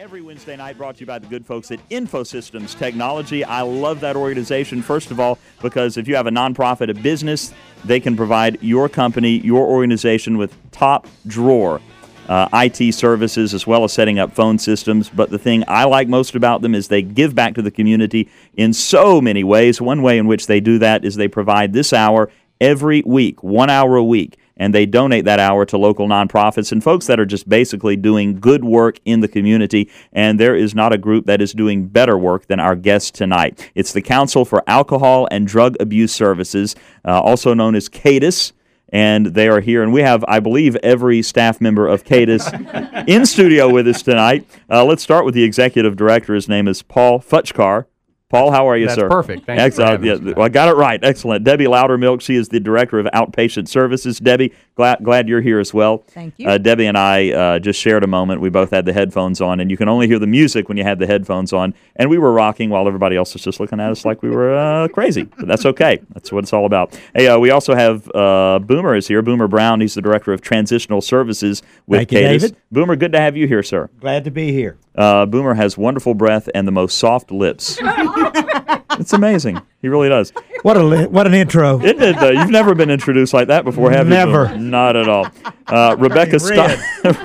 Every Wednesday night brought to you by the good folks at InfoSystems Technology. I love that organization, first of all, because if you have a nonprofit, a business, they can provide your company, your organization with top drawer IT services as well as setting up phone systems. But the thing I like most about them is they give back to the community in so many ways. One way in which they do that is they provide this hour every week, 1 hour a week, and they donate that hour to local nonprofits and folks that are just basically doing good work in the community. And there is not a group that is doing better work than our guest tonight. It's the Council for Alcohol and Drug Abuse Services, also known as CADIS. And they are here, and we have, I believe, every staff member of CADIS in studio with us tonight. Let's start with the executive director. His name is Paul Futchkar. Paul, how are you, sir? That's perfect. Thanks for having us. Well, I got it right. Excellent. Debbie Loudermilk, she is the Director of Outpatient Services. Debbie, glad you're here as well. Thank you. Debbie and I just shared a moment. We both had the headphones on, and you can only hear the music when you had the headphones on. And we were rocking while everybody else was just looking at us like we were crazy. But that's okay. That's what it's all about. Hey, we also have Boomer is here. Boomer Brown, he's the Director of Transitional Services with CADIS. David. Boomer, good to have you here, sir. Glad to be here. Boomer has wonderful breath and the most soft lips. It's amazing. He really does. What an intro. Isn't it? You've never been introduced like that before, have you? Never. Not at all. Rebecca Stein.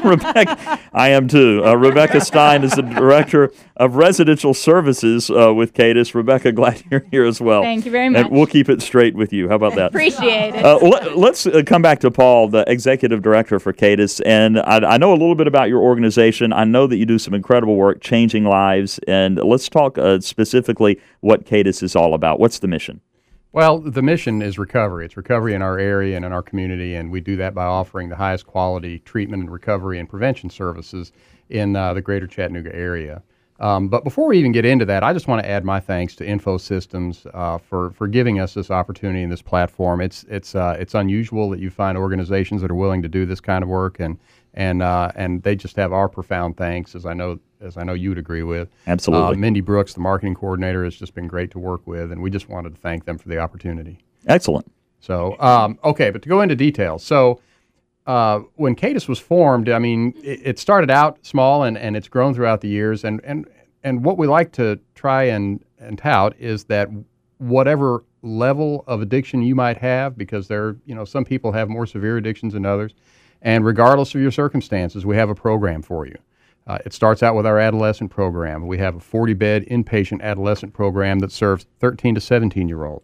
I am too. Rebecca Stein is the Director of Residential Services with CADIS. Rebecca, glad you're here as well. Thank you very much. And we'll keep it straight with you. How about that? Appreciate it. Let's come back to Paul, the Executive Director for CADIS. And I know a little bit about your organization. I know that you do some incredible work changing lives. And let's talk specifically what CADIS is all about. What's the mission? Well, the mission is recovery. It's recovery in our area and in our community, and we do that by offering the highest quality treatment and recovery and prevention services in the greater Chattanooga area. But before we even get into that, I just want to add my thanks to InfoSystems for giving us this opportunity and this platform. It's unusual that you find organizations that are willing to do this kind of work, and they just have our profound thanks, as I know you would agree with. Absolutely. Mindy Brooks, the marketing coordinator, has just been great to work with, and we just wanted to thank them for the opportunity. Excellent. So, okay, but to go into details. So, when CADIS was formed, I mean, it started out small, and it's grown throughout the years, and what we like to try and tout is that whatever level of addiction you might have, because some people have more severe addictions than others, and regardless of your circumstances, we have a program for you. It starts out with our adolescent program. We have a 40-bed inpatient adolescent program that serves 13 to 17-year-olds.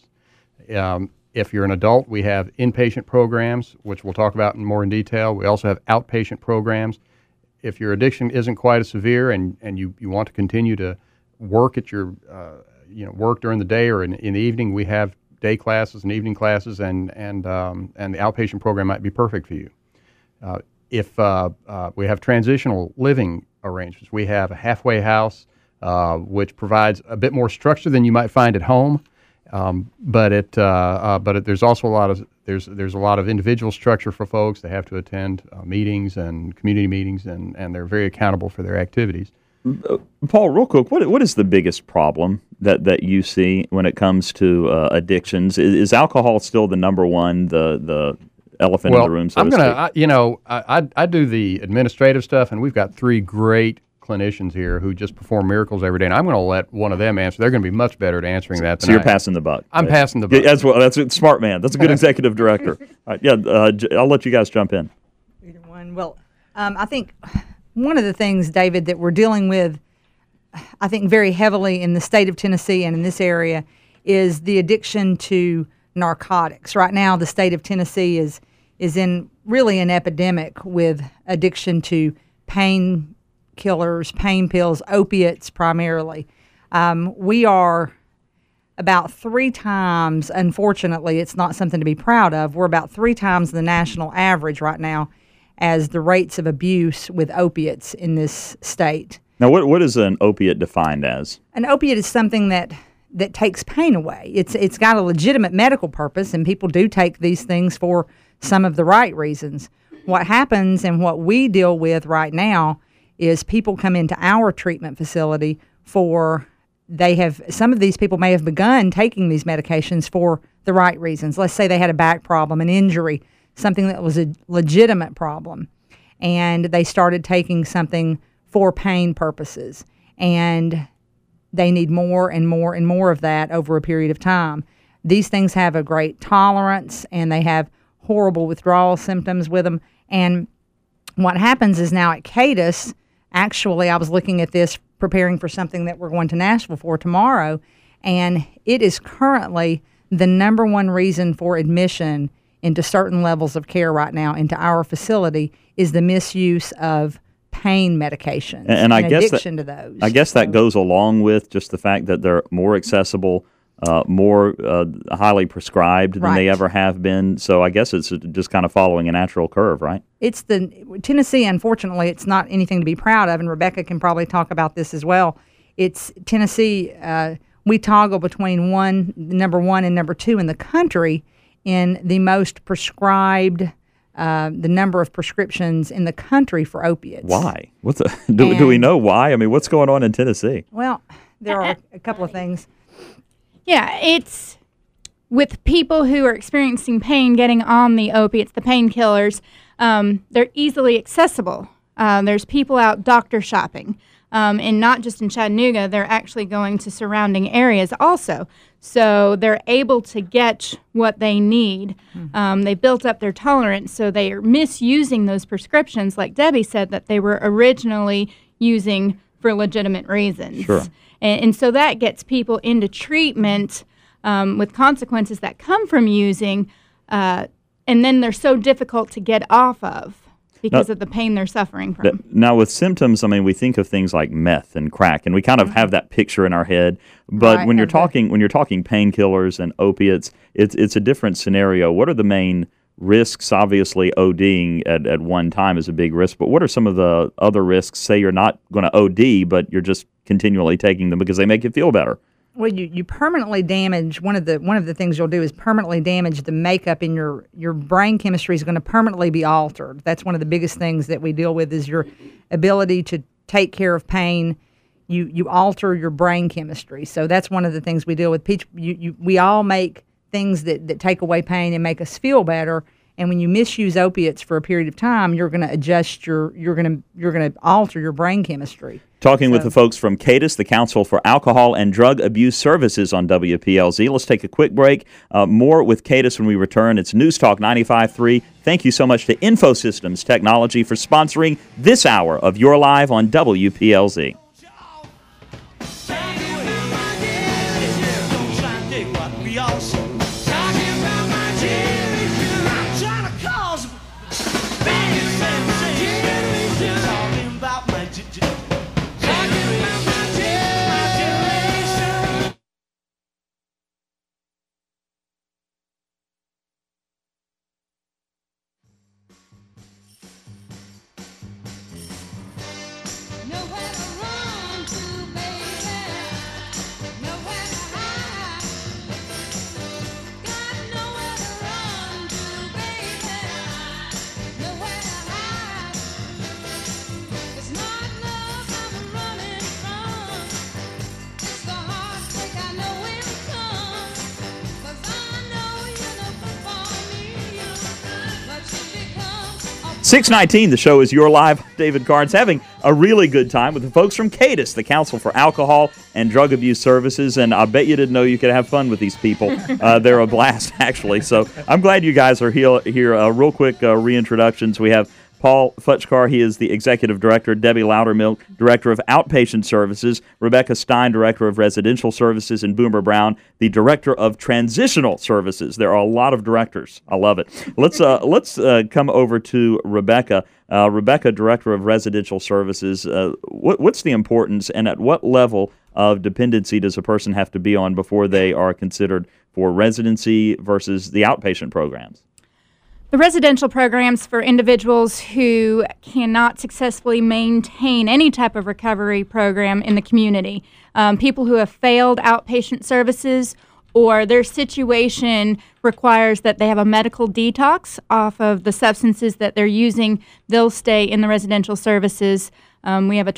If you're an adult, we have inpatient programs, which we'll talk about more in detail. We also have outpatient programs. If your addiction isn't quite as severe and you want to continue to work at your work during the day or in the evening, we have day classes and evening classes, and the outpatient program might be perfect for you. If we have transitional living arrangements, we have a halfway house, which provides a bit more structure than you might find at home, but there's also there's a lot of individual structure for folks. They have to attend meetings and community meetings, and they're very accountable for their activities. Paul, real quick, what is the biggest problem that you see when it comes to addictions? Is alcohol still the number one, the elephant in the room, so to speak? I do the administrative stuff, and we've got three great clinicians here who just perform miracles every day, and I'm going to let one of them answer. They're going to be much better at answering that than So you're passing the buck. I'm passing the buck. Yeah, that's a smart man. That's a good executive director. I'll let you guys jump in. Either one. Well, I think one of the things, David, that we're dealing with, I think very heavily in the state of Tennessee and in this area, is the addiction to narcotics. Right now, the state of Tennessee is in really an epidemic with addiction to pain killers, pain pills, opiates primarily. We are about 3 times, unfortunately, it's not something to be proud of, we're about 3 times the national average right now as the rates of abuse with opiates in this state. Now, what is an opiate defined as? An opiate is something that takes pain away. It's got a legitimate medical purpose, and people do take these things for some of the right reasons. What happens and what we deal with right now is people come into our treatment facility some of these people may have begun taking these medications for the right reasons. Let's say they had a back problem, an injury, something that was a legitimate problem, and they started taking something for pain purposes. And they need more and more and more of that over a period of time. These things have a great tolerance, and they have horrible withdrawal symptoms with them. And what happens is now at CADIS, actually, I was looking at this, preparing for something that we're going to Nashville for tomorrow, and it is currently the number one reason for admission into certain levels of care right now into our facility is the misuse of pain medications and I guess addiction to those. I guess that goes along with just the fact that they're more accessible, more highly prescribed than they ever have been. So I guess it's just kind of following a natural curve, right? It's Tennessee, unfortunately, it's not anything to be proud of, and Rebecca can probably talk about this as well. It's Tennessee, we toggle between number one and number two in the country in the most prescribed, the number of prescriptions in the country for opiates. Why? Do we know why? I mean, what's going on in Tennessee? Well, there are a couple of things. Yeah, it's with people who are experiencing pain getting on the opiates, the painkillers, they're easily accessible. There's people out doctor shopping. And not just in Chattanooga, they're actually going to surrounding areas also. So they're able to get what they need. They built up their tolerance, so they are misusing those prescriptions, like Debbie said, that they were originally using for legitimate reasons. Sure. And so that gets people into treatment with consequences that come from using, and then they're so difficult to get off of because of the pain they're suffering from. Now, with symptoms, I mean, we think of things like meth and crack, and we kind of have that picture in our head. But when you're talking painkillers and opiates, it's a different scenario. What are the main risks? Obviously, ODing at one time is a big risk, but what are some of the other risks? Say you're not going to OD, but you're just continually taking them because they make you feel better. Well, you permanently damage one of the things you'll do is permanently damage the makeup in your brain chemistry is going to permanently be altered. That's one of the biggest things that we deal with is your ability to take care of pain. You alter your brain chemistry. So that's one of the things we deal with. We all make things that take away pain and make us feel better. And when you misuse opiates for a period of time, you're going to adjust you're going to alter your brain chemistry. Talking with the folks from CADIS, the Council for Alcohol and Drug Abuse Services on WPLZ. Let's take a quick break. More with CADIS when we return. It's News Talk 95.3. Thank you so much to InfoSystems Technology for sponsoring this hour of Your Live on WPLZ. .619, the show is Your Live. David Carnes having a really good time with the folks from CADIS, the Council for Alcohol and Drug Abuse Services, and I bet you didn't know you could have fun with these people. They're a blast, actually. So I'm glad you guys are here. Real quick reintroductions. We have Paul Futchkar, he is the Executive Director. Debbie Loudermilk, Director of Outpatient Services. Rebecca Stein, Director of Residential Services. And Boomer Brown, the Director of Transitional Services. There are a lot of directors. I love it. Let's come over to Rebecca. Rebecca, Director of Residential Services. What's the importance and at what level of dependency does a person have to be on before they are considered for residency versus the outpatient programs? The residential programs for individuals who cannot successfully maintain any type of recovery program in the community, people who have failed outpatient services or their situation requires that they have a medical detox off of the substances that they're using, they'll stay in the residential services. We have a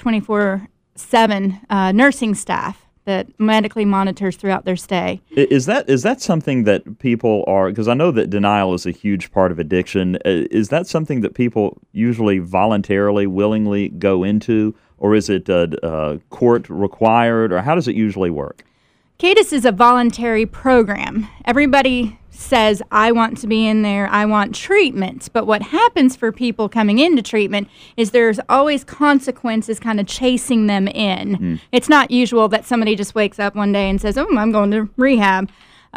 24/7 nursing staff that medically monitors throughout their stay. Is that something that people are, because I know that denial is a huge part of addiction, is that something that people usually voluntarily, willingly go into, or is it court required, or how does it usually work? CADIS is a voluntary program. Everybody says, I want to be in there, I want treatment. But what happens for people coming into treatment is there's always consequences kind of chasing them in. It's not usual that somebody just wakes up one day and says, I'm going to rehab.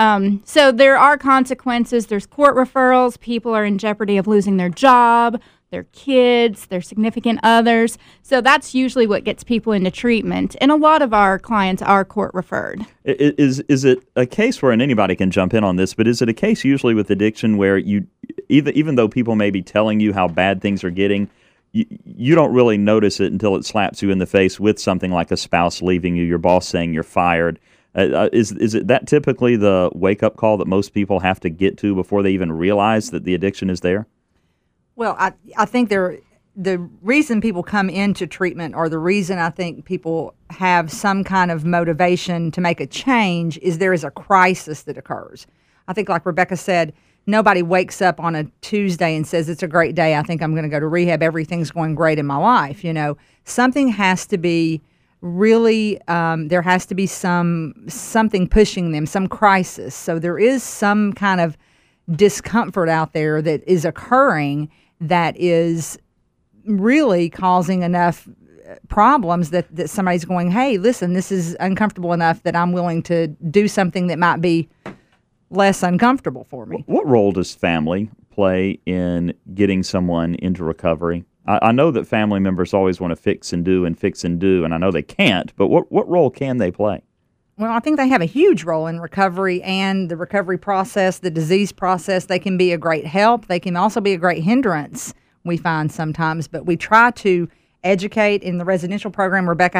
So there are consequences. There's court referrals. People are in jeopardy of losing their job, their kids, their significant others. So that's usually what gets people into treatment. And a lot of our clients are court referred. Is it a case where, and anybody can jump in on this, but is it a case usually with addiction where you, even though people may be telling you how bad things are getting, you don't really notice it until it slaps you in the face with something like a spouse leaving you, your boss saying you're fired? Is it that typically the wake-up call that most people have to get to before they even realize that the addiction is there? Well, I think the reason people come into treatment, or the reason I think people have some kind of motivation to make a change, is there is a crisis that occurs. I think, like Rebecca said, nobody wakes up on a Tuesday and says, it's a great day, I think I'm going to go to rehab, everything's going great in my life. Something has to be really, there has to be something pushing them, some crisis. So there is some kind of discomfort out there that is occurring that is really causing enough problems that somebody's going, hey, listen, this is uncomfortable enough that I'm willing to do something that might be less uncomfortable for me. What role does family play in getting someone into recovery? I know that family members always want to fix and do, and I know they can't, but what role can they play? Well, I think they have a huge role in recovery and the recovery process, the disease process. They can be a great help. They can also be a great hindrance, we find sometimes. But we try to educate in the residential program. Rebecca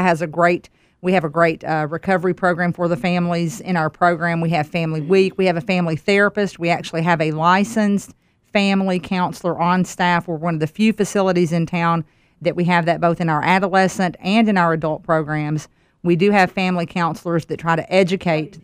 we have a great recovery program for the families in our program. We have Family Week. We have a family therapist. We actually have a licensed family counselor on staff. We're one of the few facilities in town that we have that both in our adolescent and in our adult programs. We do have family counselors that try to educate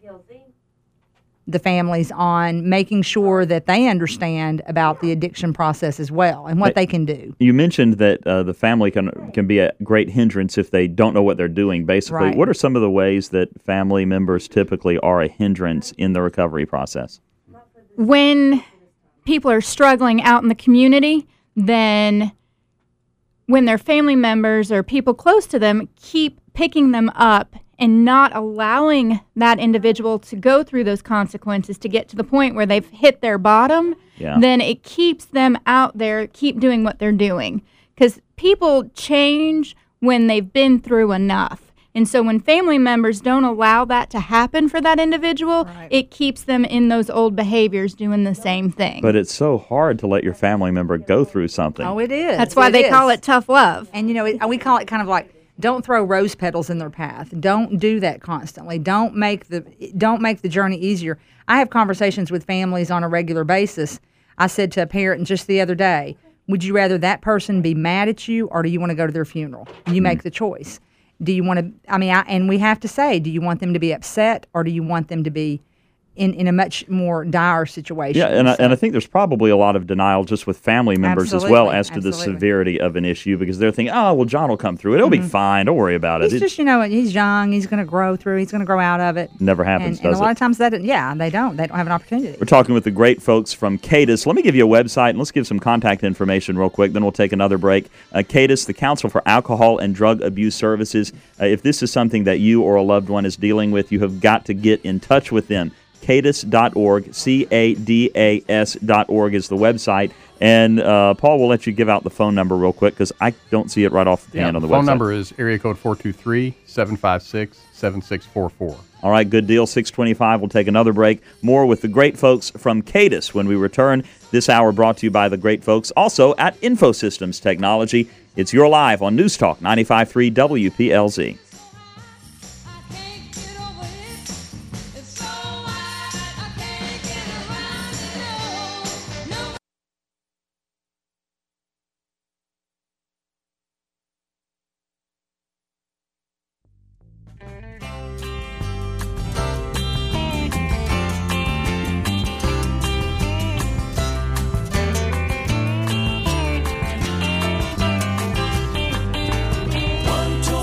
the families on making sure that they understand about the addiction process as well and what they can do. You mentioned that the family can be a great hindrance if they don't know what they're doing, basically. Right. What are some of the ways that family members typically are a hindrance in the recovery process? When people are struggling out in the community, then when their family members or people close to them keep picking them up and not allowing that individual to go through those consequences to get to the point where they've hit their bottom, then it keeps them out there, keep doing what they're doing. Because people change when they've been through enough. And so when family members don't allow that to happen for that individual, it keeps them in those old behaviors doing the same thing. But it's so hard to let your family member go through something. Oh, it is. That's why they call it tough love. And, we call it kind of like, don't throw rose petals in their path. Don't do that constantly. Don't make the journey easier. I have conversations with families on a regular basis. I said to a parent just the other day, would you rather that person be mad at you, or do you want to go to their funeral? You make the choice. Do you want to, and we have to say, do you want them to be upset, or do you want them to be in a much more dire situation? Yeah, and I think there's probably a lot of denial just with family members as well as to the severity of an issue, because they're thinking, oh, well, John will come through it. It'll be fine. Don't worry about it. He's just, he's young. He's going to grow through. He's going to grow out of it. Never happens, does it? And a lot of times they don't have an opportunity. We're talking with the great folks from CADIS. Let me give you a website, and let's give some contact information real quick, then we'll take another break. CADIS, the Council for Alcohol and Drug Abuse Services. If this is something that you or a loved one is dealing with, you have got to get in touch with them. CADIS.org, CADAS.org is the website. And Paul, we'll let you give out the phone number real quick, because I don't see it right off the hand on the website. The phone number is area code 423-756-7644. All right, good deal. 6:25. We'll take another break. More with the great folks from CADIS when we return. This hour brought to you by the great folks also at InfoSystems Technology. It's You're Live on News Talk 95.3 WPLZ. One, two,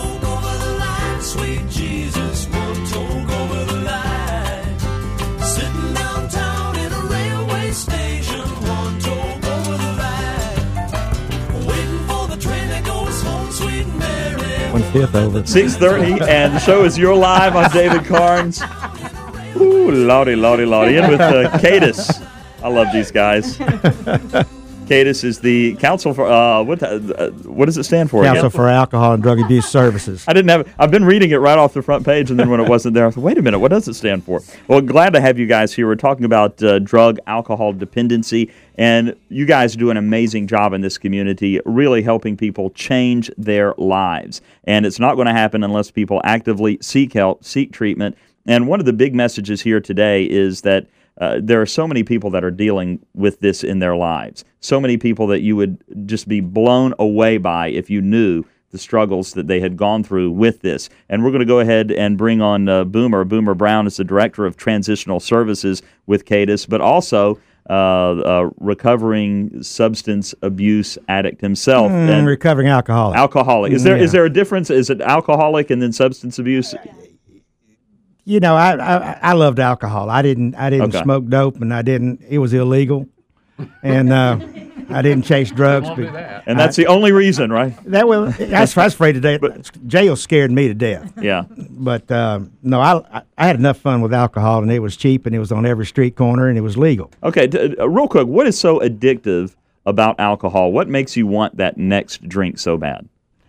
sweet Jesus, one told over the line. Sitting downtown in a railway station, one told over the line. Waiting for the train that goes home, sweet Mary. 1/5 over. 6:30, and the show is You're Live. I'm David Carnes. Ooh, lordy, lordy, lordy. In with Cadis. I love these guys. Cadis is the Council for what does it stand for? Council again? for Alcohol and Drug Abuse Services. I've been reading it right off the front page, and then when it wasn't there, I thought, wait a minute, what does it stand for? Well, glad to have you guys here. We're talking about drug alcohol dependency, and you guys do an amazing job in this community, really helping people change their lives. And it's not going to happen unless people actively seek help, seek treatment. And one of the big messages here today is that there are so many people that are dealing with this in their lives. So many people that you would just be blown away by if you knew the struggles that they had gone through with this. And we're going to go ahead and bring on Boomer. Boomer Brown is the Director of Transitional Services with Cadis, but also a recovering substance abuse addict himself. And Recovering alcoholic. alcoholic. Is there a difference? Is it alcoholic and then substance abuse? You know, I loved alcohol. I didn't Okay. smoke dope, and it was illegal, and I didn't chase drugs. And that's the only reason, right? I was afraid to death. Jail scared me to death. Yeah. But no, I had enough fun with alcohol, and it was cheap, and it was on every street corner, and it was legal. Okay, real quick, what is so addictive about alcohol? What makes you want that next drink so bad?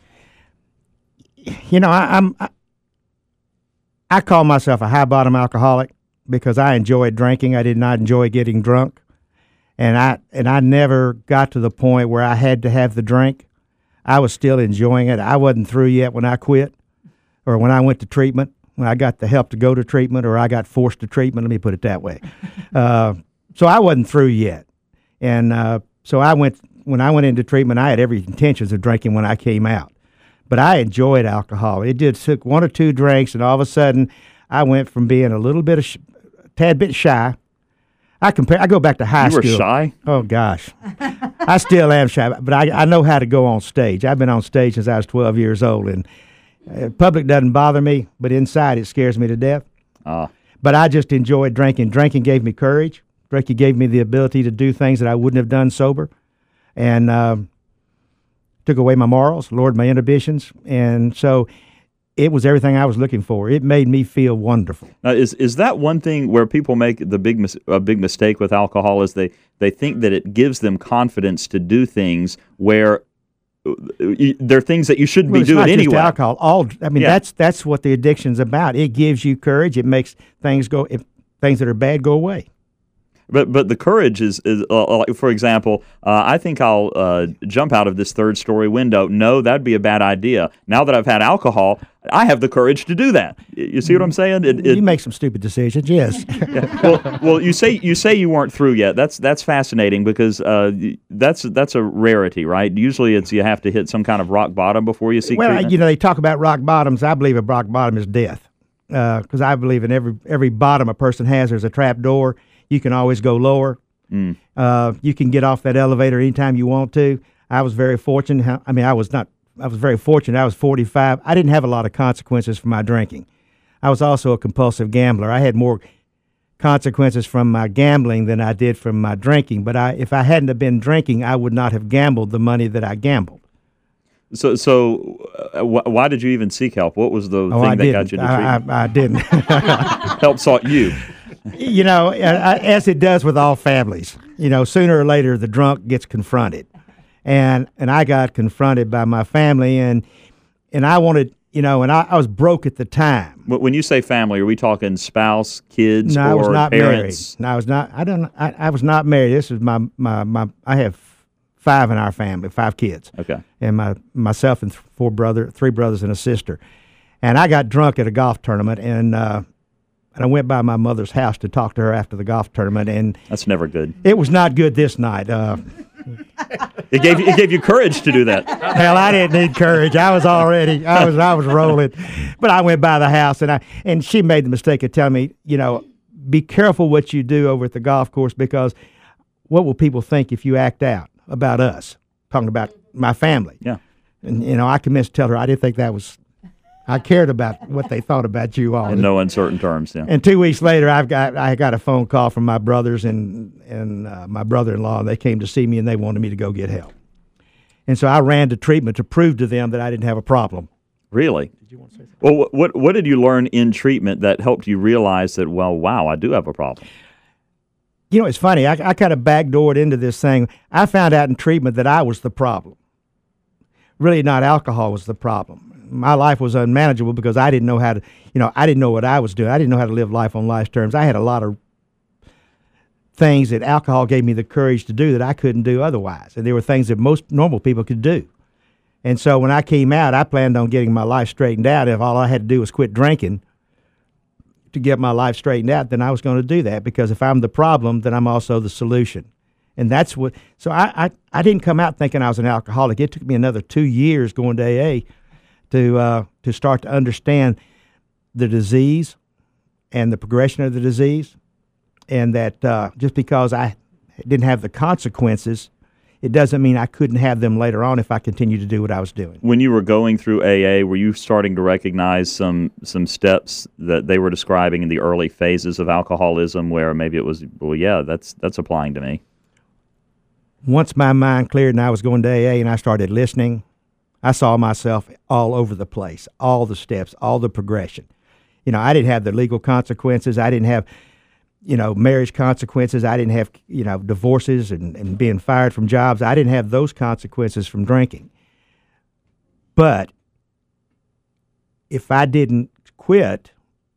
You know, I call myself a high bottom alcoholic because I enjoyed drinking. I did not enjoy getting drunk, and I never got to the point where I had to have the drink. I was still enjoying it. I wasn't through yet when I quit, or when I went to treatment. When I got the help to go to treatment, or I got forced to treatment. Let me put it that way. So I wasn't through yet, and so when I went into treatment, I had every intentions of drinking when I came out. But I enjoyed alcohol. It just took one or two drinks, and all of a sudden, I went from being a little bit tad bit shy. I go back to high school. You were shy? Oh gosh, I still am shy, but I know how to go on stage. I've been on stage since I was 12 years old, and public doesn't bother me, but inside it scares me to death. But I just enjoyed drinking. Drinking gave me courage. Drinking gave me the ability to do things that I wouldn't have done sober, and took away my morals, lowered my inhibitions, and so it was everything I was looking for. It made me feel wonderful. Now, is that one thing where people make a big mistake with alcohol is they think that it gives them confidence to do things where they're things that you shouldn't be doing not anyway. Just alcohol. That's what the addiction's about. It gives you courage. It makes things that are bad go away. But the courage is for example, I think I'll jump out of this third story window. No, that'd be a bad idea. Now that I've had alcohol, I have the courage to do that. You see what I'm saying? You make some stupid decisions, yes. Yeah. Well, you say you weren't through yet. That's fascinating because that's a rarity, right? Usually it's you have to hit some kind of rock bottom before you seek treatment. You know, they talk about rock bottoms. I believe a rock bottom is death because I believe in every bottom a person has, there's a trap door. You can always go lower. You can get off that elevator anytime you want to. I was very fortunate. I was very fortunate. I was 45. I didn't have a lot of consequences for my drinking. I was also a compulsive gambler. I had more consequences from my gambling than I did from my drinking. But if I hadn't have been drinking, I would not have gambled the money that I gambled. So why did you even seek help? What was the thing that got you to treatment? I didn't. Help sought you. You know, as it does with all families, you know, sooner or later the drunk gets confronted, and I got confronted by my family, and I wanted, you know, and I was broke at the time. When you say family, are we talking spouse, kids, No, or I was not parents? married. No, I was not. I was not married. This is my. I have 5 in our family, 5 kids. Okay. And myself and 3 brothers and a sister, and I got drunk at a golf tournament, and I went by my mother's house to talk to her after the golf tournament, and That's never good. it was not good this night. It gave you courage to do that. Hell, I didn't need courage. I was rolling. But I went by the house, and she made the mistake of telling me, you know, be careful what you do over at the golf course because what will people think if you act out about us? Talking about my family. Yeah. And, you know, I commenced to tell her I didn't think that was I cared about what they thought about you all. In no uncertain terms, yeah. And 2 weeks later, I got a phone call from my brothers and my brother-in-law. They came to see me, and they wanted me to go get help. And so I ran to treatment to prove to them that I didn't have a problem. Really? Did you want to say something? Well, what did you learn in treatment that helped you realize that, well, wow, I do have a problem? You know, it's funny. I kind of backdoored into this thing. I found out in treatment that I was the problem. Really not alcohol was the problem. My life was unmanageable because I didn't know how to, I didn't know what I was doing. I didn't know how to live life on life's terms. I had a lot of things that alcohol gave me the courage to do that I couldn't do otherwise. And there were things that most normal people could do. And so when I came out, I planned on getting my life straightened out. If all I had to do was quit drinking to get my life straightened out, then I was going to do that, because if I'm the problem, then I'm also the solution. And that's what, so I didn't come out thinking I was an alcoholic. It took me another 2 years going to AA to start to understand the disease and the progression of the disease, and that just because I didn't have the consequences, it doesn't mean I couldn't have them later on if I continued to do what I was doing. When you were going through AA, were you starting to recognize some steps that they were describing in the early phases of alcoholism where maybe it was, well, yeah, that's applying to me? Once my mind cleared and I was going to AA and I started listening, I saw myself all over the place, all the steps, all the progression. I didn't have the legal consequences. I didn't have, marriage consequences. I didn't have, divorces and being fired from jobs. I didn't have those consequences from drinking. But if I didn't quit,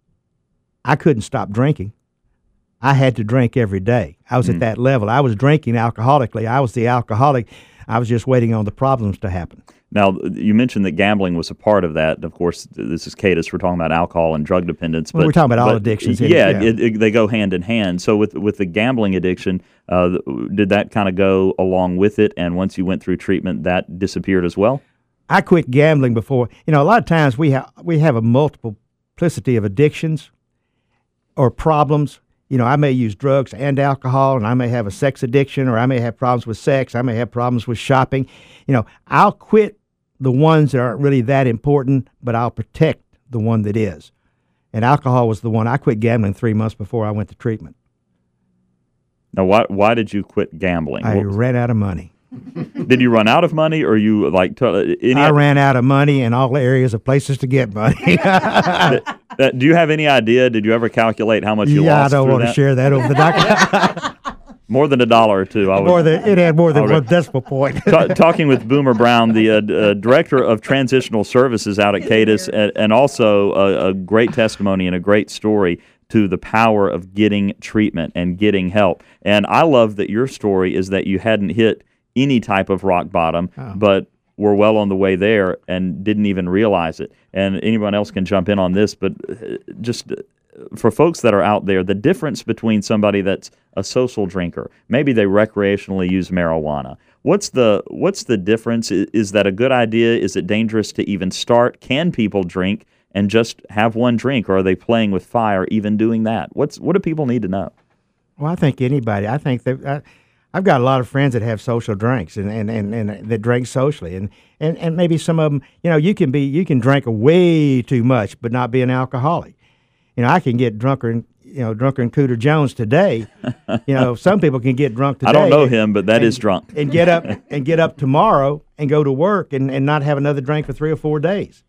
I couldn't stop drinking. I had to drink every day. I was at that level. I was drinking alcoholically. I was the alcoholic. I was just waiting on the problems to happen. Now, you mentioned that gambling was a part of that. Of course, this is Cadis. We're talking about alcohol and drug dependence. Well, we're talking about all addictions. Yeah, they go hand in hand. So with the gambling addiction, did that kind of go along with it? And once you went through treatment, that disappeared as well? I quit gambling before. A lot of times we have a multiplicity of addictions or problems. I may use drugs and alcohol, and I may have a sex addiction, or I may have problems with sex. I may have problems with shopping. I'll quit the ones that aren't really that important, but I'll protect the one that is. And alcohol was the one. I quit gambling 3 months before I went to treatment. Now, why did you quit gambling? I ran out of money. Did you run out of money, or you I ran out of money in all areas of places to get money. Do you have any idea? Did you ever calculate how much you lost? Yeah, I don't want to share that over the document. More than $1 or two. It had more than one decimal point. Talking with Boomer Brown, the director of transitional services out at Cadis, and also a great testimony and a great story to the power of getting treatment and getting help. And I love that your story is that you hadn't hit any type of rock bottom, but were well on the way there and didn't even realize it. And anyone else can jump in on this, but just for folks that are out there, the difference between somebody that's a social drinker, maybe they recreationally use marijuana. What's the difference? Is that a good idea? Is it dangerous to even start? Can people drink and just have one drink, or are they playing with fire even doing that? What do people need to know? Well, I think anybody. I think that I've got a lot of friends that have social drinks and that drink socially, and maybe some of them. You can drink way too much, but not be an alcoholic. I can get drunker than Cooter Jones today. Some people can get drunk today. I don't know him, but that is drunk. And get up tomorrow and go to work and not have another drink for 3 or 4 days.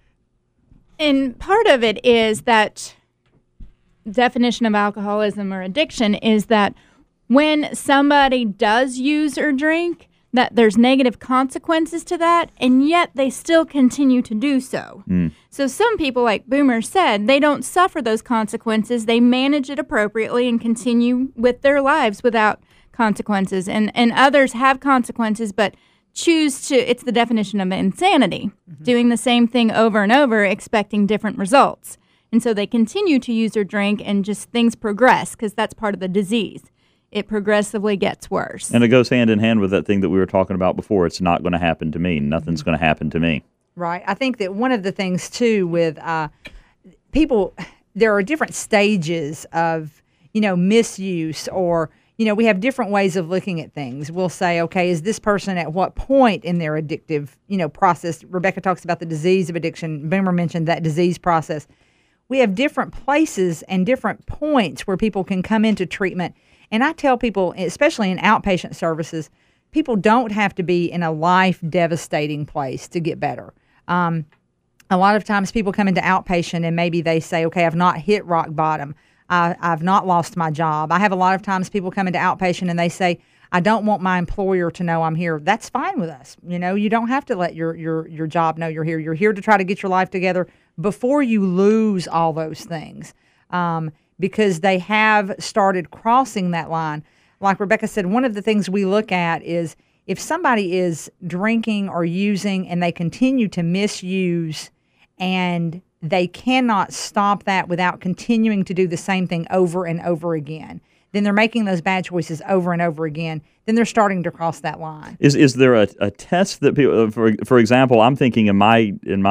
And part of it is that definition of alcoholism or addiction is that when somebody does use or drink, that there's negative consequences to that, and yet they still continue to do so. So some people, like Boomer said, they don't suffer those consequences. They manage it appropriately and continue with their lives without consequences. And others have consequences, but choose to, it's the definition of insanity, doing the same thing over and over, expecting different results. And so they continue to use or drink, and just things progress because that's part of the disease. It progressively gets worse. And it goes hand in hand with that thing that we were talking about before. It's not going to happen to me. Nothing's going to happen to me. Right. I think that one of the things, too, with people, there are different stages of, misuse or, we have different ways of looking at things. We'll say, okay, is this person at what point in their addictive, process? Rebecca talks about the disease of addiction. Boomer mentioned that disease process. We have different places and different points where people can come into treatment. And I tell people, especially in outpatient services, people don't have to be in a life-devastating place to get better. A lot of times people come into outpatient and maybe they say, okay, I've not hit rock bottom. I've not lost my job. I have a lot of times people come into outpatient and they say, I don't want my employer to know I'm here. That's fine with us. You don't have to let your job know you're here. You're here to try to get your life together before you lose all those things, because they have started crossing that line. Like Rebecca said, one of the things we look at is if somebody is drinking or using and they continue to misuse and they cannot stop that without continuing to do the same thing over and over again, then they're making those bad choices over and over again, then they're starting to cross that line. Is there a test that people, for example, I'm thinking in my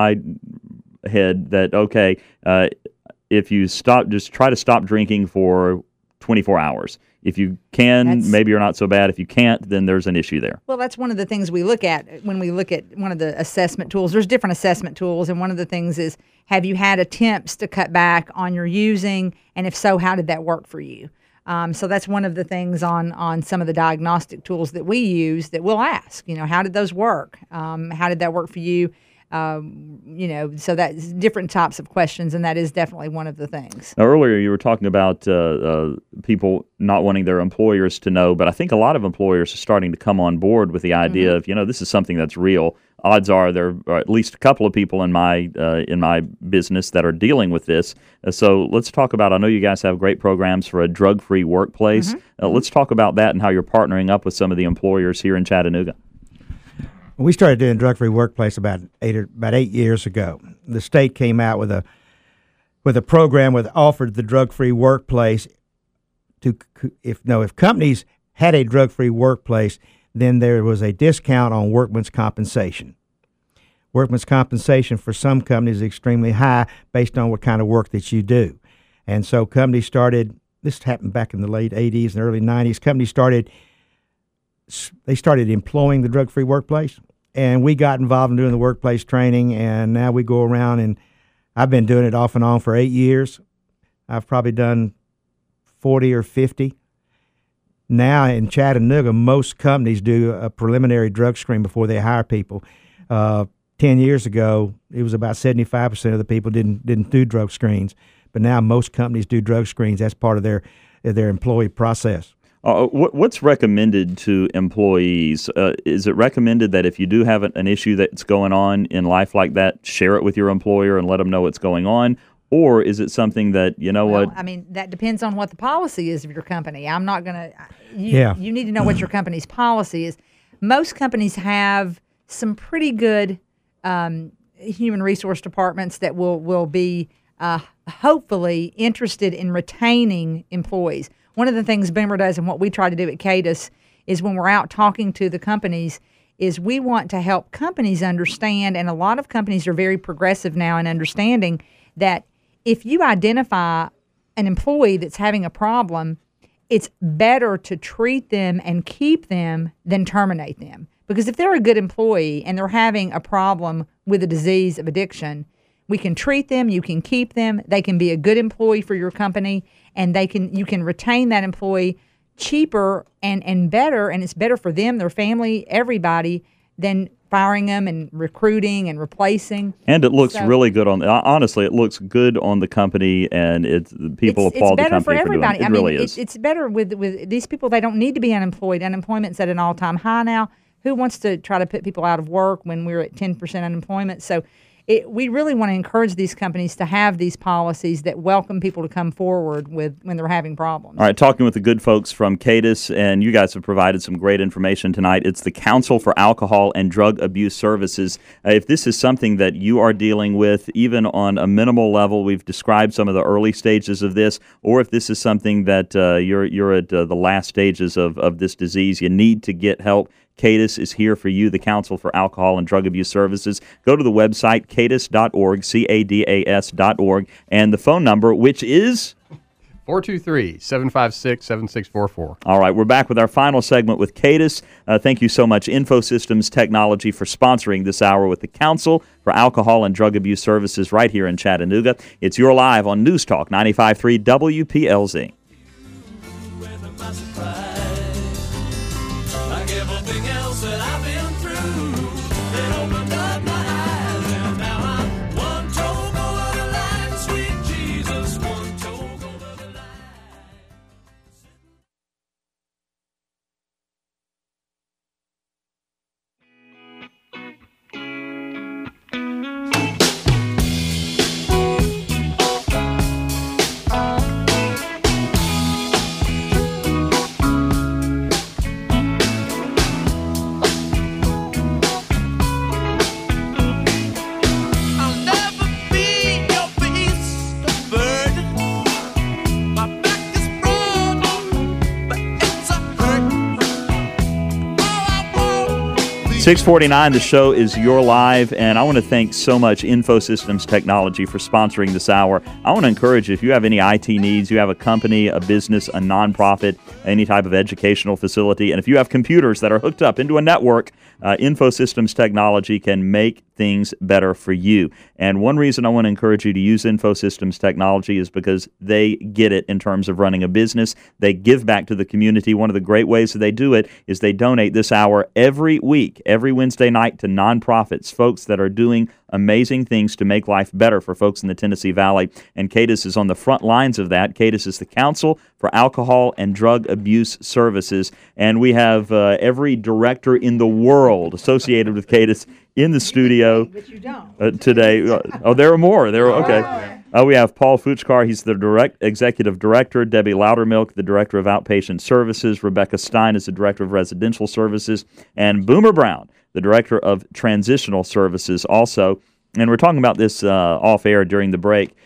head that, okay, if you just try to stop drinking for 24 hours. If you can, maybe you're not so bad. If you can't, then there's an issue there. Well, that's one of the things we look at when we look at one of the assessment tools. There's different assessment tools, and one of the things is, have you had attempts to cut back on your using, and if so, how did that work for you? So that's one of the things on some of the diagnostic tools that we use that we'll ask, how did those work? How did that work for you? So that's different types of questions, and that is definitely one of the things. Now, earlier you were talking about people not wanting their employers to know, but I think a lot of employers are starting to come on board with the idea of, this is something that's real. Odds are there are at least a couple of people in my business that are dealing with this. So let's talk about, I know you guys have great programs for a drug-free workplace. Let's talk about that and how you're partnering up with some of the employers here in Chattanooga. We started doing drug-free workplace about 8 years ago. The state came out with a program that offered the drug-free workplace to if companies had a drug-free workplace, then there was a discount on workman's compensation. Workman's compensation for some companies is extremely high based on what kind of work that you do. And so companies started, this happened back in the late 80s and early 90s, companies started employing the drug-free workplace, and we got involved in doing the workplace training, and now we go around, and I've been doing it off and on for 8 years. I've probably done 40 or 50. Now in Chattanooga, most companies do a preliminary drug screen before they hire people. 10 years ago, it was about 75% of the people didn't do drug screens, but now most companies do drug screens. That's part of their employee process. What's recommended to employees? Is it recommended that if you do have an issue that's going on in life like that, share it with your employer and let them know what's going on? Or is it something that, I mean, that depends on what the policy is of your company. I'm not going to, you need to know what your company's policy is. Most companies have some pretty good human resource departments that will be hopefully interested in retaining employees. One of the things Boomer does and what we try to do at CADIS is when we're out talking to the companies is we want to help companies understand, and a lot of companies are very progressive now in understanding that if you identify an employee that's having a problem, it's better to treat them and keep them than terminate them. Because if they're a good employee and they're having a problem with a disease of addiction, we can treat them, you can keep them, they can be a good employee for your company, and you can retain that employee cheaper and better, and it's better for them, their family, everybody, than firing them and recruiting and replacing. And it looks really good honestly, it looks good on the company, and people applaud the company for everybody. Doing it. It really is. It's better with these people. They don't need to be unemployed. Unemployment's at an all-time high now. Who wants to try to put people out of work when we're at 10% unemployment? So we really want to encourage these companies to have these policies that welcome people to come forward when they're having problems. All right, talking with the good folks from CADIS, and you guys have provided some great information tonight. It's the Council for Alcohol and Drug Abuse Services. If this is something that you are dealing with, even on a minimal level, we've described some of the early stages of this, or if this is something that you're at the last stages of this disease, you need to get help. CADIS is here for you, the Council for Alcohol and Drug Abuse Services. Go to the website, cadis.org, CADAS.org, and the phone number, which is 423-756-7644. All right, we're back with our final segment with Cadis. Thank you so much, InfoSystems Technology, for sponsoring this hour with the Council for Alcohol and Drug Abuse Services right here in Chattanooga. It's You're Live on News Talk 95.3 WPLZ. With my surprise, like everything else that I've been through, it opened up my eyes, and now I'm one toe over the line. Sweet Jesus, one toe over the line. I'll never be your beast of burden. My back is broad, but it's a hurt. All I want is 649, the show is Your Live, and I want to thank so much InfoSystems Technology for sponsoring this hour. I want to encourage you, if you have any IT needs, you have a company, a business, a nonprofit, any type of educational facility, and if you have computers that are hooked up into a network, InfoSystems Technology can make things better for you. And one reason I want to encourage you to use InfoSystems Technology is because they get it in terms of running a business. They give back to the community. One of the great ways that they do it is they donate this hour every week, every Wednesday night, to nonprofits, folks that are doing amazing things to make life better for folks in the Tennessee Valley. And Cadis is on the front lines of that. Cadis is the Council for Alcohol and Drug Abuse Services. And we have every director in the world associated with Cadis in the studio But you don't. today. There are more. Okay. We have Paul Fuchkar. He's the executive director. Debbie Loudermilk, the director of outpatient services. Rebecca Stein is the director of residential services. And Boomer Brown, the director of transitional services also. And we're talking about this off air during the break.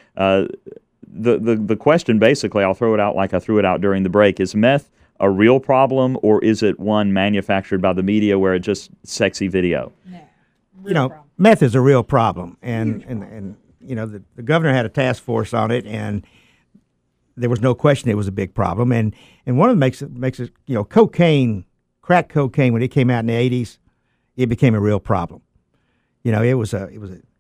The question, basically, I'll throw it out like I threw it out during the break. Is meth a real problem, or is it one manufactured by the media where it's just sexy video? You know, meth is a real problem, and you know, the governor had a task force on it, and there was no question it was a big problem. And one of them makes it, you know, cocaine, crack cocaine, when it came out in the 80s, it became a real problem. You know, it was a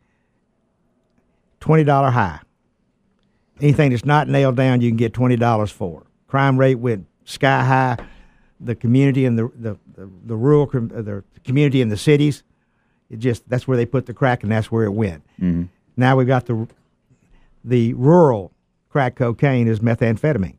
$20 high. Anything that's not nailed down, you can get $20 for. Crime rate went sky high. The community and the rural the community in the cities, that's where they put the crack, and that's where it went. Mm-hmm. Now we've got the rural crack cocaine is methamphetamine.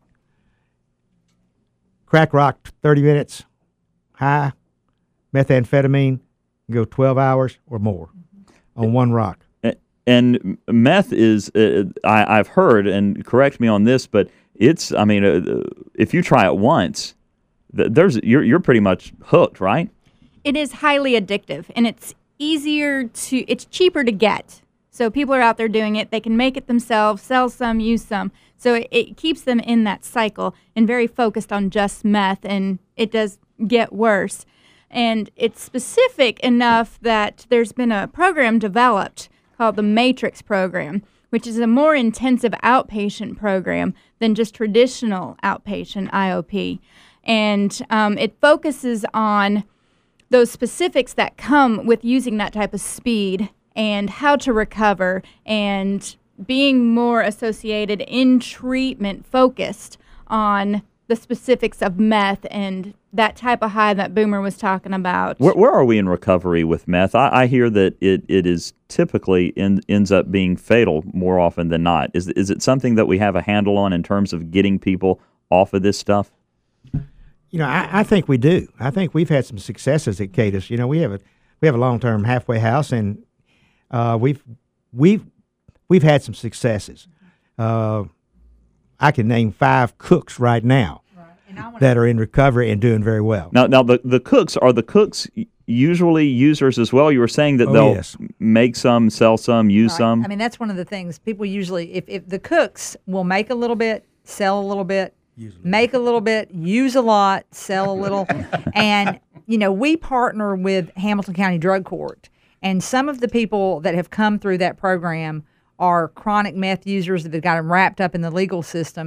Crack rock 30 minutes high, methamphetamine go 12 hours or more on one rock. And meth is, I've heard, and correct me on this, but it's, I mean, if you try it once, you're pretty much hooked, right? It is highly addictive, and it's cheaper to get. So people are out there doing it. They can make it themselves, sell some, use some. So it keeps them in that cycle and very focused on just meth, and it does get worse. And it's specific enough that there's been a program developed called the Matrix program, which is a more intensive outpatient program than just traditional outpatient IOP. And it focuses on those specifics that come with using that type of speed and how to recover, and being more associated in treatment focused on the specifics of meth and that type of high that Boomer was talking about. Where are we in recovery with meth? I hear that it is typically ends up being fatal more often than not. Is it something that we have a handle on in terms of getting people off of this stuff? You know, I think we do. I think we've had some successes at Cadis. You know, we have a long-term halfway house, and we've had some successes. I can name 5 cooks right now that are in recovery and doing very well. Now the cooks, are the cooks usually users as well? You were saying that they'll yes. make some, sell some, use some. I mean, that's one of the things people usually, if the cooks will make a little bit, sell a little bit, make a little bit, use a lot, sell a little. And, you know, we partner with Hamilton County Drug Court. And some of the people that have come through that program are chronic meth users that have got them wrapped up in the legal system.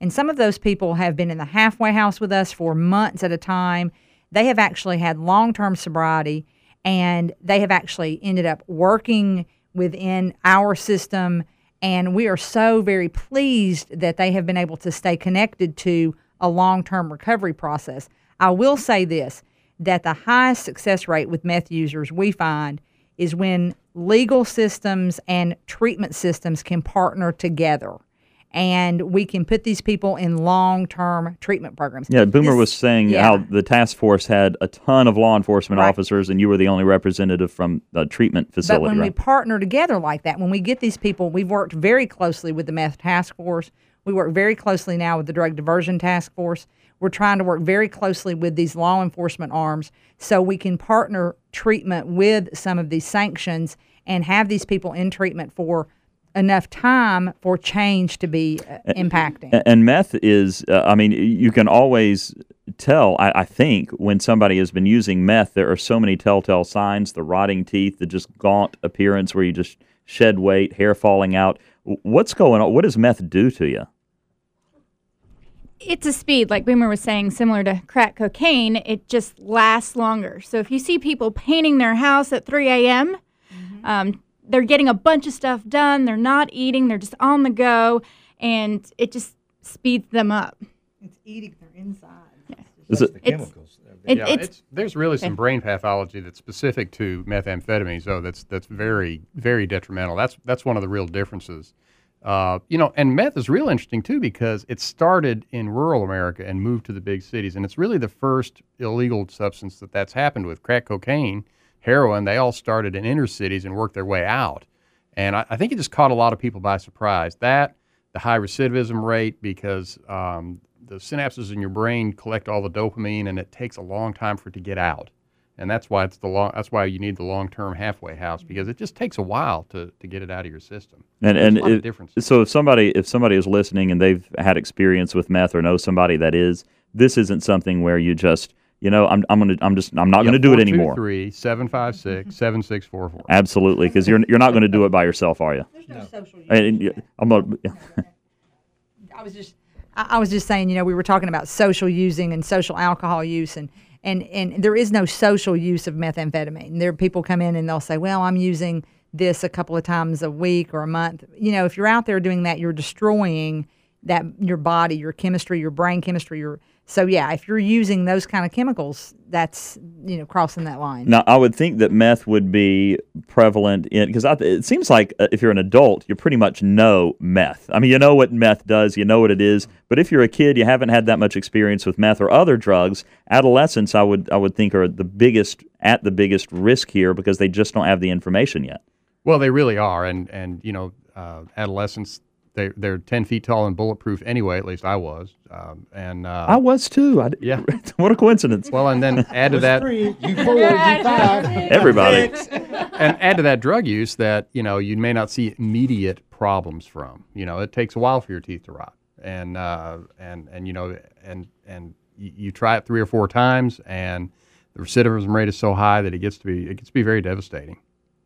And some of those people have been in the halfway house with us for months at a time. They have actually had long-term sobriety, and they have actually ended up working within our system. And we are so very pleased that they have been able to stay connected to a long-term recovery process. I will say this, that the highest success rate with meth users we find is when legal systems and treatment systems can partner together, and we can put these people in long-term treatment programs. Yeah, Boomer was saying yeah. how the task force had a ton of law enforcement Right. officers, and you were the only representative from the treatment facility, But when we right? partner together like that, when we get these people, we've worked very closely with the meth task force. We work very closely now with the drug diversion task force. We're trying to work very closely with these law enforcement arms so we can partner treatment with some of these sanctions and have these people in treatment for enough time for change to be impacting. And meth is, you can always tell, I think, when somebody has been using meth, there are so many telltale signs, the rotting teeth, the just gaunt appearance where you just shed weight, hair falling out. What's going on? What does meth do to you? It's a speed, like Boomer was saying, similar to crack cocaine. It just lasts longer. So if you see people painting their house at 3 a.m., they're getting a bunch of stuff done. They're not eating. They're just on the go, and it just speeds them up. It's eating their insides. Is it, The chemicals. There's really some brain pathology that's specific to methamphetamine, so that's very, very detrimental. That's one of the real differences. And meth is real interesting too because it started in rural America and moved to the big cities, and it's really the first illegal substance that's happened with. Crack cocaine, heroin, they all started in inner cities and worked their way out. And I think it just caught a lot of people by surprise. That, the high recidivism rate, because the synapses in your brain collect all the dopamine, and it takes a long time for it to get out. And that's why that's why you need the long-term halfway house, because it just takes a while to get it out of your system. And There's a lot of differences. so if somebody is listening and they've had experience with meth or know somebody that is, this isn't something where you just, I'm not going to do it anymore. 423-756-7644. Absolutely, because you're not going to do it by yourself, are you? There's no social use. I'm not. I was just saying, we were talking about social using and social alcohol use, and there is no social use of methamphetamine. There people come in and they'll say, well, I'm using this a couple of times a week or a month. If you're out there doing that, you're destroying your body, your chemistry, your brain chemistry. If you're using those kind of chemicals, that's, crossing that line. Now, I would think that meth would be prevalent because it seems like if you're an adult, you pretty much know meth. I mean, you know what meth does, you know what it is. But if you're a kid, you haven't had that much experience with meth or other drugs. Adolescents, I would think, are at the biggest risk here because they just don't have the information yet. Well, they really are, and adolescents, they're 10 feet tall and bulletproof anyway. At least I was, I was too. Yeah. What a coincidence. Well, and then add to that, You 4, you 5. Everybody. and add to that drug use that you may not see immediate problems from. It takes a while for your teeth to rot, and you try it 3 or 4 times, and the recidivism rate is so high that it gets to be very devastating.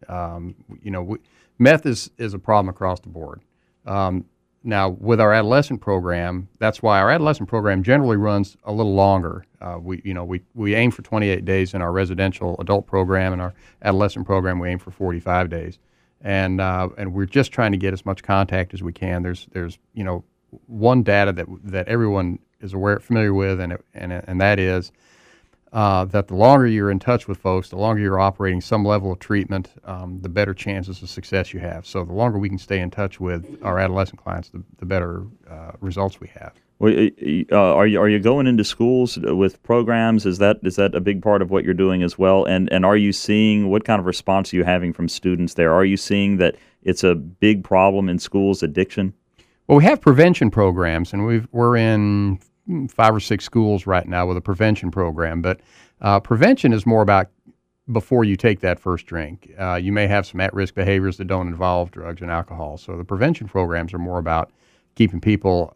Meth is a problem across the board. Now, with our adolescent program, that's why our adolescent program generally runs a little longer. We aim for 28 days in our residential adult program, and our adolescent program we aim for 45 days. And we're just trying to get as much contact as we can. There's one data that everyone is familiar with, and that is that the longer you're in touch with folks, the longer you're operating some level of treatment, the better chances of success you have. So the longer we can stay in touch with our adolescent clients, the better results we have. Well, are you going into schools with programs? Is that a big part of what you're doing as well? And are you seeing, what kind of response are you having from students there? Are you seeing that it's a big problem in schools, addiction? Well, we have prevention programs, and we're in 5 or 6 schools right now with a prevention program. But prevention is more about before you take that first drink. You may have some at-risk behaviors that don't involve drugs and alcohol. So the prevention programs are more about keeping people,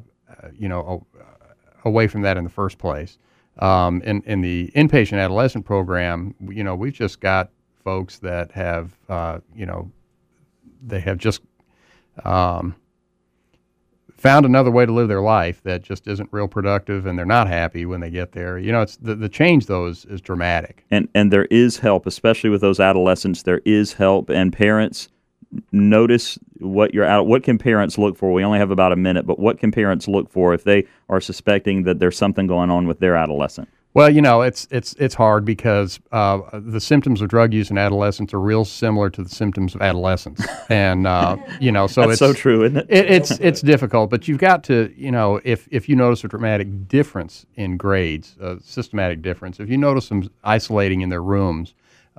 away from that in the first place. In the inpatient adolescent program, we've just got folks that have, they have just found another way to live their life that just isn't real productive, and they're not happy when they get there. It's the change, though, is dramatic. And there is help, especially with those adolescents. There is help, and parents, notice what can parents look for. We only have about a minute, but what can parents look for if they are suspecting that there's something going on with their adolescent? Well, it's hard because the symptoms of drug use in adolescents are real similar to the symptoms of adolescence, and so That's it's so true, isn't it? It's difficult, but you've got to, if you notice a dramatic difference in grades, a systematic difference, if you notice them isolating in their rooms,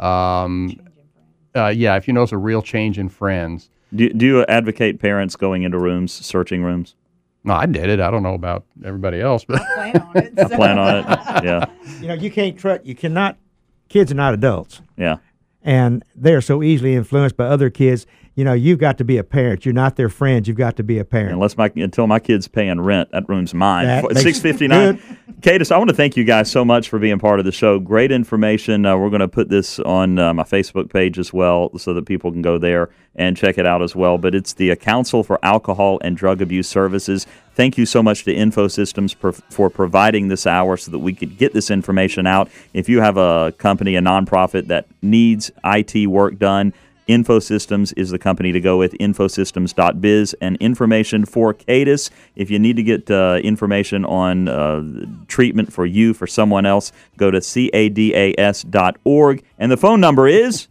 if you notice a real change in friends. Do you advocate parents going into rooms, searching rooms? No, I did it. I don't know about everybody else, but I plan on it. I plan on it. Yeah. You can't trust. You cannot. Kids are not adults, Yeah. and they're so easily influenced by other kids. You've got to be a parent. You're not their friend. You've got to be a parent. Until my kid's paying rent, that room's mine. That makes $6.59. Cadis, I want to thank you guys so much for being part of the show. Great information. We're going to put this on my Facebook page as well, so that people can go there and check it out as well. But it's the Council for Alcohol and Drug Abuse Services. Thank you so much to InfoSystems for providing this hour so that we could get this information out. If you have a company, a nonprofit that needs IT work done, InfoSystems is the company to go with, infosystems.biz. And information for Cadis, if you need to get information on treatment for you, for someone else, go to cadas.org. And the phone number is?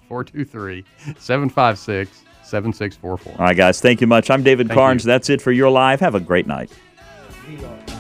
423-756-7644. All right, guys, thank you much. I'm David Thank Carnes. you. That's it for Your Live. Have a great night.